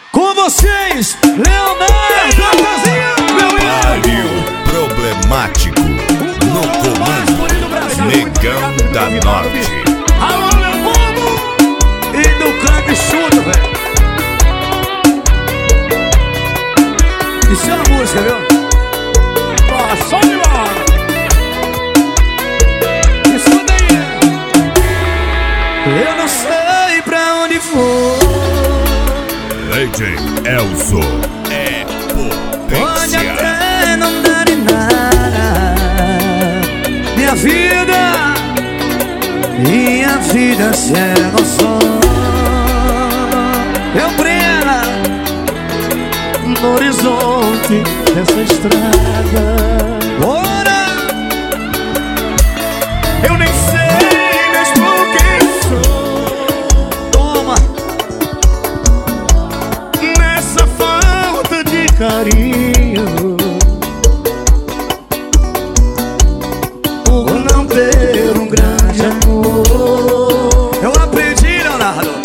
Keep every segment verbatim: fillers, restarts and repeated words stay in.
Com vocês, Leonardo Natanzinho, meu Mário Problemático no comando, Negão da Norte. Alô, meu povo! E do canto chuto, velho. Isso é uma música, viu? Passou de bola. Isso daí. Eu não sei pra onde for. D J Elzo é Pode potência. até não dar em nada. Minha vida, minha vida cega o sol. Eu brilho no horizonte dessa estrada. Ora, eu nem sei mesmo quem sou. Toma, nessa falta de carinho, por não ter um grande amor. Eu aprendi, Leonardo.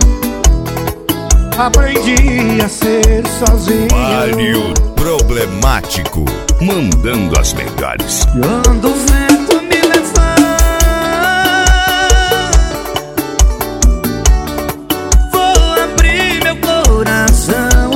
Aprendi a ser sozinho. Mário Problemático, mandando as melhores. Quando o vento me levar, vou abrir meu coração.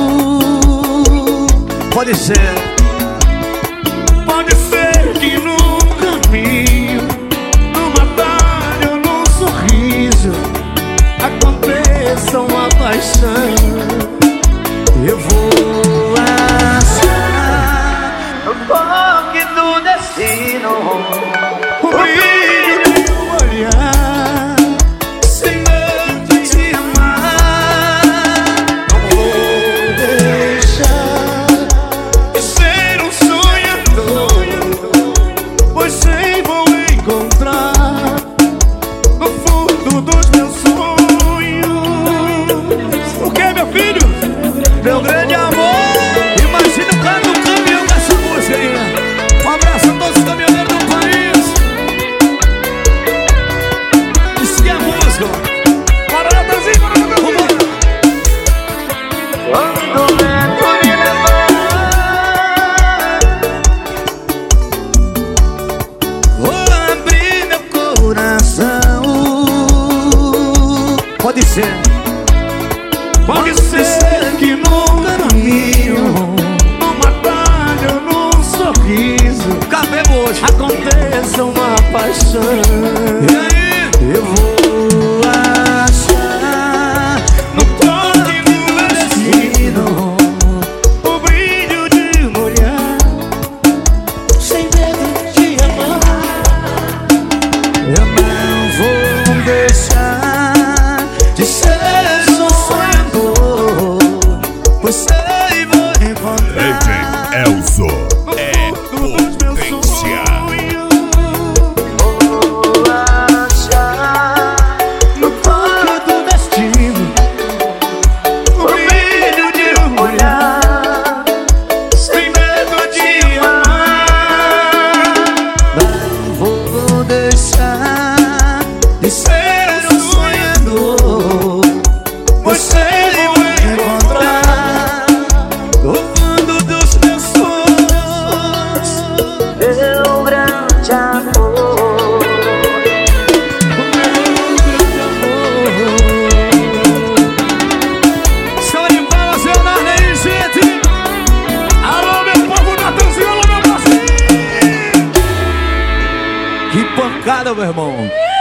Pode ser, pode ser que num caminho, numa batalha ou num sorriso, aconteça uma paixão. Eu vou achar no toque do destino o brilho de um olhar, sem medo de amar. Não vou deixar de ser um sonhador, pois sei vou encontrar no fundo dos meus sonhos. O que, meu filho? Meu grande amor. Imagina o cara do caminhão com essa música aí. Um abraço a todos os caminhoneiros do país. Isso que é música. Bora, Natanzinho, bora, Natanzinho. Quando o vento me levar, vou abrir meu coração. Pode ser, pode ser que no caminho, numa batalha ou num sorriso, cabemos, aconteça uma paixão. E aí? Eu vou achar no toque do destino o brilho de um olhar, sem medo de amar. Eu não vou deixar de ser um sonhador, pois sei vou D encontrar J Elzo é potência. vou achar no toque do destino o brilho de um olhar, sem medo de amar. Não vou deixar de ser um sonhador, pois sei vou encontrar no fundo dos meus sonhos meu grande amor. O meu grande amor. Só de balas, Leonardo aí, gente. Alô, meu povo, Natanzinho, alô, meu parceiro. Que pancada, meu irmão.